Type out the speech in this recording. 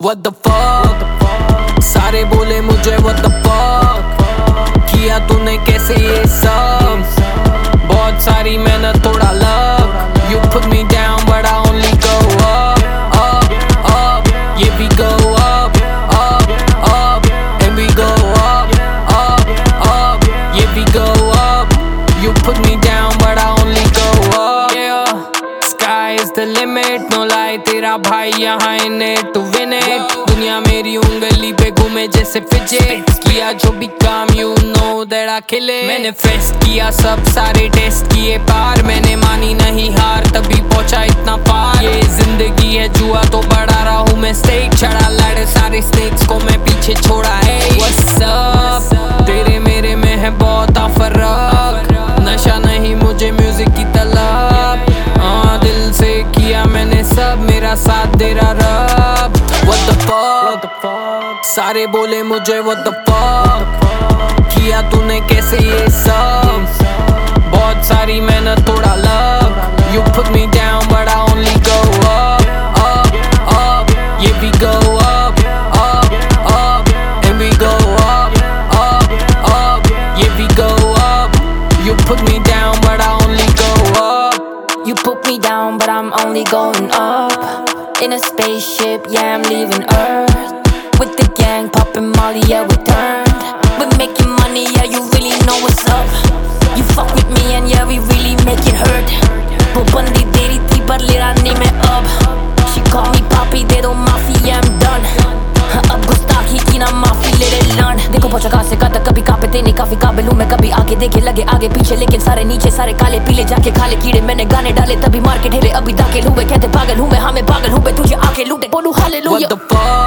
What the fuck, सारे बोले मुझे what the fuck, किया तूने कैसे ये सब, बहुत सारी मेहनत थोड़ा luck. You put me down but I only go up, up, up. Yeah we go up, up, up. And we go up, up, up. Yeah we go up. You put me down but I only go up. Yeah, sky is the limit, no lie. तेरा भाई यहाँ in it to win it. दुनिया मेरी उंगली पे घूमे जैसे fidget. किया जो भी काम you know that I kill it. मैंने फेस्ट किया सब सारे टेस्ट किए पार. मैंने मानी नहीं हार तभी पहुंचा इतना पार. ये जिंदगी है जुआ तो बढ़ा रहा हूँ मैं स्टेक. चढ़ा लड़े सारे स्नेक्स को मैं पीछे छोड़ा है. What's up, तेरे मेरे में है बहुत फर्क. नशा नहीं मुझे म्यूजिक की तलब. दिल से किया मैंने सब, मेरा साथ दे रहा रब. What the fuck, सारे बोले मुझे what the fuck, किया तूने कैसे ये सब, बहुत सारी मेहनत थोड़ा luck. You put me down but I only go up, up, up. Yeah we go up, up, up. And we go up, up, up. Yeah we go up. You put me down but I only go up. You put me down, but I'm only going up. In a spaceship, yeah, I'm leaving Earth. With the gang, popping Molly, yeah, we turned. We're making money, yeah, you really know what's up. You fuck with me and yeah, we really make it hurt. वो बंदी तेरी थी पर लेरा नहीं मैं अब. She call me papi, दे दो माफी, yeah, I'm done. अब गुस्ताखी की ना माफी ले ले लर्न. देखो पहुंचा कहाँ से कहाँ तक, कभी कांपे तेने काफी काबिल हूँ मैं. कभी आगे देखे लगे आगे पीछे, लेकिन सारे नीचे सारे काले पीले. जाके खाले कीड़े मैंने गाने डाले तभी मार्केट हिले. अभी दाखिल हुए कहते पागल हूँ मैं, हाँ मैं पागल हूँ मैं, तुझे आके लूटे बोलूँ हालेलुया. What the fuck,